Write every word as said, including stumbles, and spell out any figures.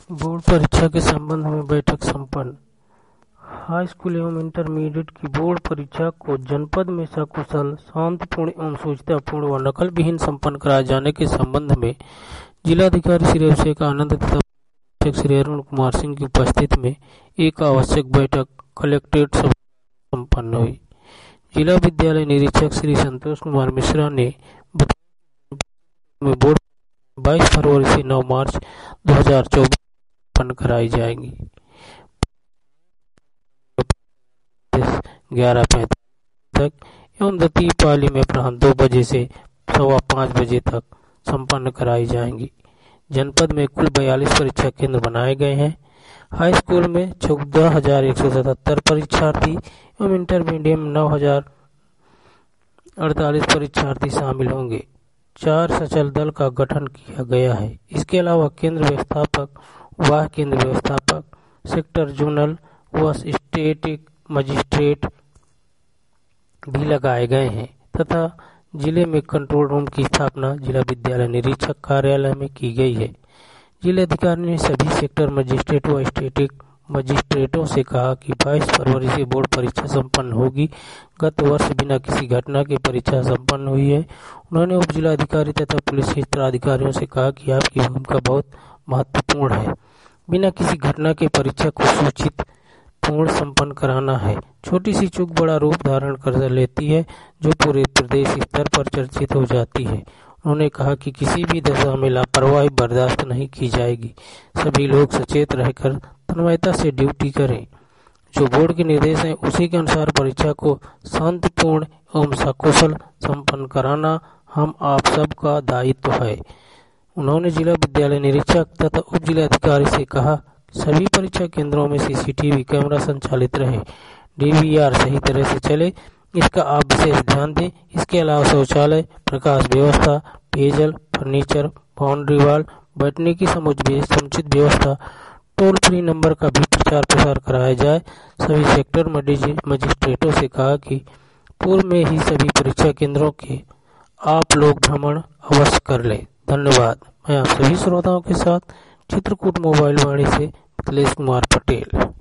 Board परीक्षा के संबंध में बैठक संपन्न। हाई स्कूल एवं इंटरमीडिएट की बोर्ड परीक्षा को जनपद में सकुशल, शांतिपूर्ण एवं शुचितापूर्ण व नकल विहीन संपन्न कराए जाने के संबंध में जिलाधिकारी श्री अभिषेक आनंद तथा श्री अरुण कुमार सिंह की उपस्थिति में एक आवश्यक बैठक कलेक्ट्रेट संपन्न हुई। जिला विद्यालय निरीक्षक श्री संतोष कुमार मिश्रा ने में बोर्ड बाईस फरवरी से नौ मार्च दो हज़ार चौबीस संपन्न कराई जाएंगी। ग्यारह पैंतालीस तक एवं द्वितीय पाली में अपराह्न दो बजे से सवा पाँच बजे तक संपन्न कराई जाएंगी। जनपद में कुल बयालीस परीक्षा केंद्र बनाए गए हैं। हाई स्कूल में चौदह हजार एक सौ सतहत्तर परीक्षार्थी एवं इंटरमीडिएट में नौ हजार अड़तालीस परीक्षार्थी शामिल होंगे। चार सचल दल का गठन किया गया है। इसके अलावा केंद्र व्यवस्थापक, वाह केंद्र व्यवस्थापक, सेक्टर जोनल व स्टेटिक मजिस्ट्रेट भी लगाए गए हैं तथा जिले में कंट्रोल रूम की स्थापना जिला विद्यालय निरीक्षक कार्यालय में की गई है। जिलाधिकारी ने सभी सेक्टर मजिस्ट्रेट व स्टेटिक मजिस्ट्रेटों से कहा कि बाईस फरवरी से बोर्ड परीक्षा संपन्न होगी। गत वर्ष बिना किसी घटना के परीक्षा संपन्न हुई है। उन्होंने उप जिलाधिकारी तथा पुलिस अधिकारियों से कहा कि आपकी भूमिका बहुत महत्वपूर्ण है। बिना किसी घटना के परीक्षा को सूचित पूर्ण संपन्न कराना है। छोटी सी चूक बड़ा रूप धारण कर लेती है जो पूरे प्रदेश स्तर पर चर्चित हो जाती है। उन्होंने कहा कि किसी भी दशा में लापरवाही बर्दाश्त नहीं की जाएगी। सभी लोग सचेत रहकर तन्मयता से ड्यूटी करें। जो बोर्ड के निर्देश हैं उसी के अनुसार परीक्षा को शांतिपूर्ण एवं सकुशल संपन्न कराना हम आप सबका दायित्व है। उन्होंने जिला विद्यालय निरीक्षक तथा उप जिलाधिकारी से कहा सभी परीक्षा केंद्रों में सीसीटीवी कैमरा संचालित रहे, डीवीआर सही तरह से चले, इसका आप विशेष ध्यान दें। इसके अलावा शौचालय, प्रकाश व्यवस्था, पेयजल, फर्नीचर, बाउंड्री वॉल, बैठने की समुचित व्यवस्था, टोल फ्री नंबर का भी प्रचार प्रसार कराया जाए। सभी सेक्टर मजिस्ट्रेटों से कहा कि पूर्व में ही सभी परीक्षा केंद्रों के आप लोग भ्रमण अवश्य कर लें। धन्यवाद। मैं आप सभी श्रोताओं के साथ चित्रकूट मोबाइल वाणी से मिथिलेश कुमार पटेल।